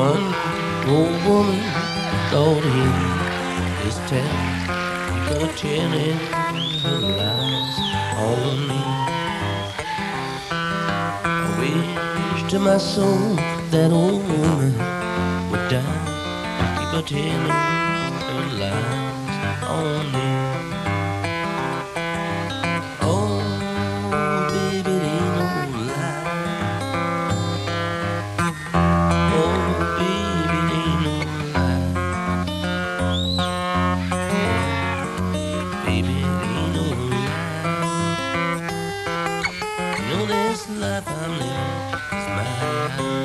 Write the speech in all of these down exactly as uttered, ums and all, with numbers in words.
One old woman thought in this town for telling her lies on me. I wish to my soul that old woman would die. Keep her telling her lies on me. Oh, baby, it ain't no lie. Oh, baby, it ain't no lie. Baby, it ain't no lie. You know this life I'm living is mine.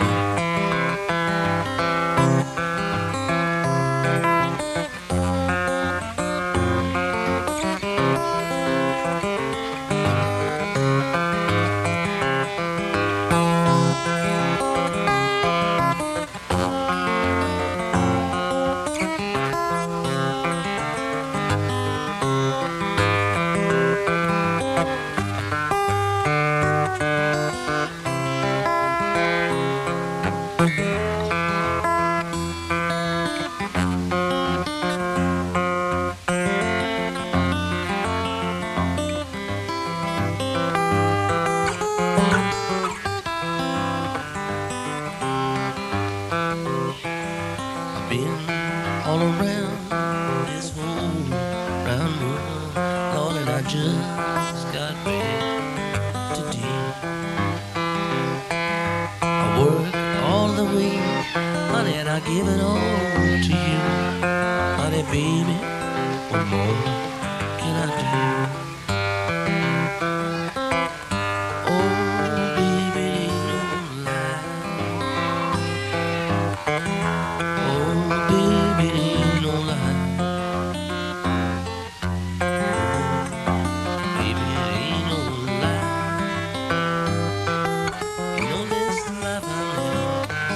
Been all around this whole round world, Lord, and I just got back today. I work all the way, honey, and I give it all to you. Honey, baby, what more can I do? Oh, baby, it ain't no lie. Oh, baby, it ain't no lie. Baby, it ain't no lie. You know this life I'm living is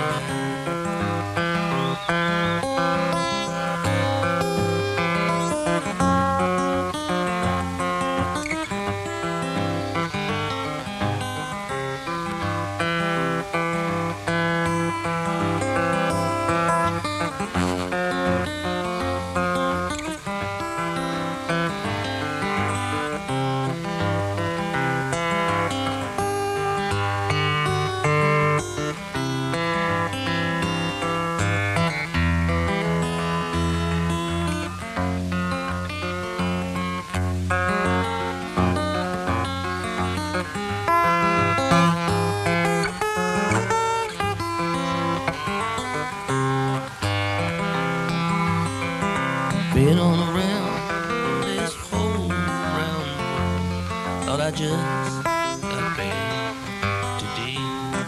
been all around this whole round world. Thought I just got back today.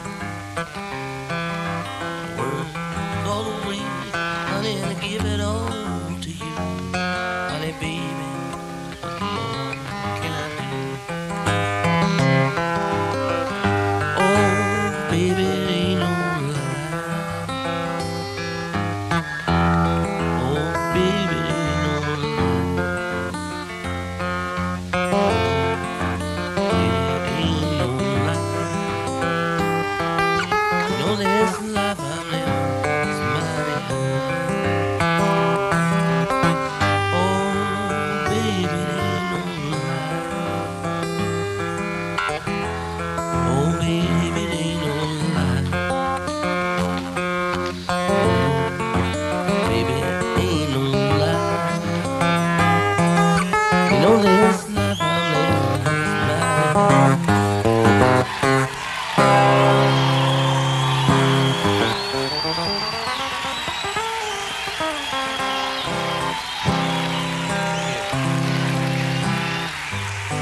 Work all the way, honey, and I give it all to you. Honey, baby, what more can I do? Oh, baby, it ain't no lie. Oh, baby, it ain't no lie. It ain't no lie. You know there's